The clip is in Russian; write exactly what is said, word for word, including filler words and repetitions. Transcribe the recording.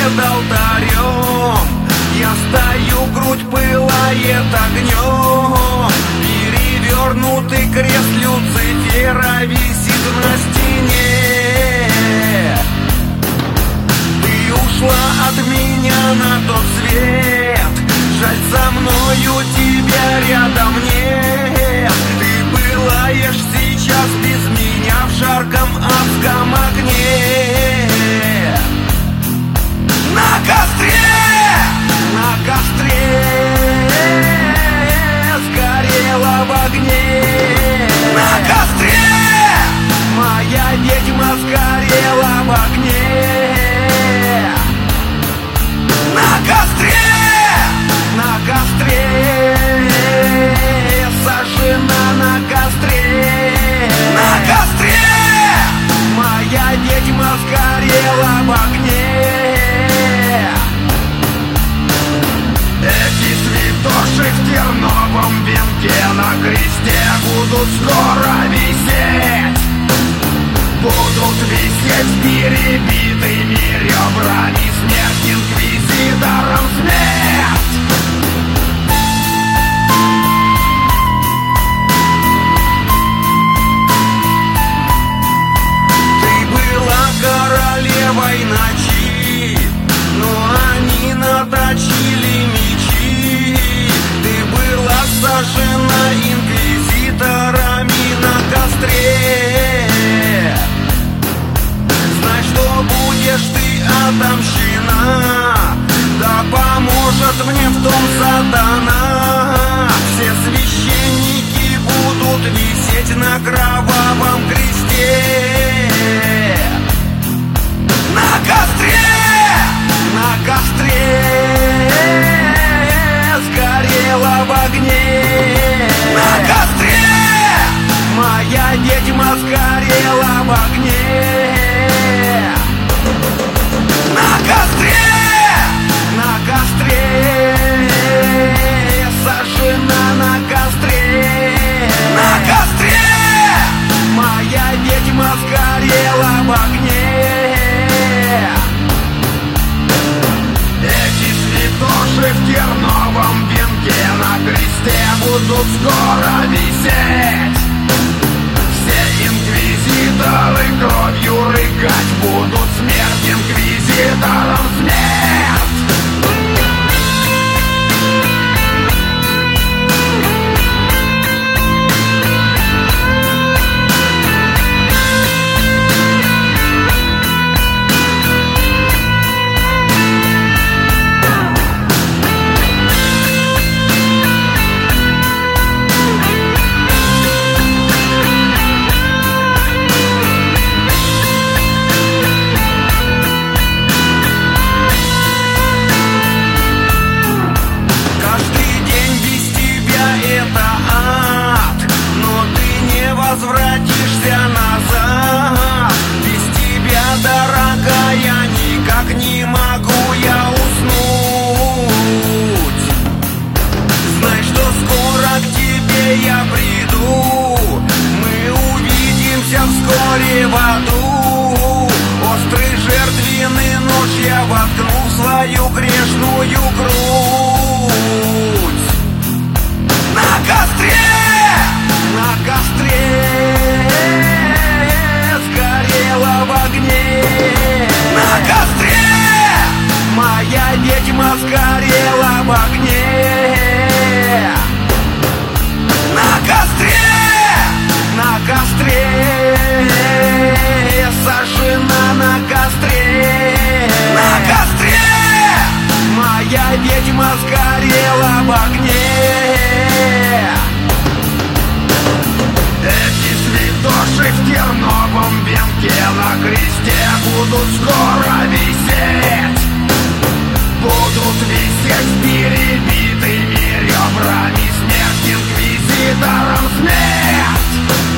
пред алтарем. Я стою, грудь пылает огнем. Перевернутый крест Люцифера висит на стене. Ты ушла от меня на тот свет. Жаль, со мною тебя рядом нет. Ты пылаешь сейчас без меня в жарком адском огне. На костре, на костре сгорела в огне. На костре моя ведьма сгорела в огне. На костре, на костре сожжена на костре. На костре моя ведьма сгорела в огне. Эти святоши в терновом венке на кресте будут скоро висеть. Будут висеть с перебитыми ребрами. Смерть инквизиторам, смерть! Ты была королевой ночи, но они наточили мечи. Ты была сожжена инквизиторами на костре. Знай, что будешь ты отомщена. Да поможет мне в том сатана. Все священники будут висеть на кровавом кресте. На костре, на костре сгорела в огне. На костре моя ведьма сгорела в огне. На костре, на костре сожжена на костре. На костре моя ведьма сгорела в огне. Эти святоши в терновом венке на кресте будут скоро висеть. Все инквизиторы кровью рыгать будут. Смерть инквизиторам, смерть! Возвратишься назад. Без тебя, дорогая, никак не могу я уснуть. Знай, что скоро к тебе я приду. Мы увидимся вскоре в аду. Острый жертвенный нож я воткну в свою грешную грудь. На костре, на костре сгорела в огне. На костре моя ведьма сгорела в огне. На костре, на костре сожжена на костре. На костре моя ведьма сгорела в огне. Эти святоши в терновом венке на кресте будут скоро висеть. Будут висеть с перебитыми ребрами. Смерть инквизиторам, смерть!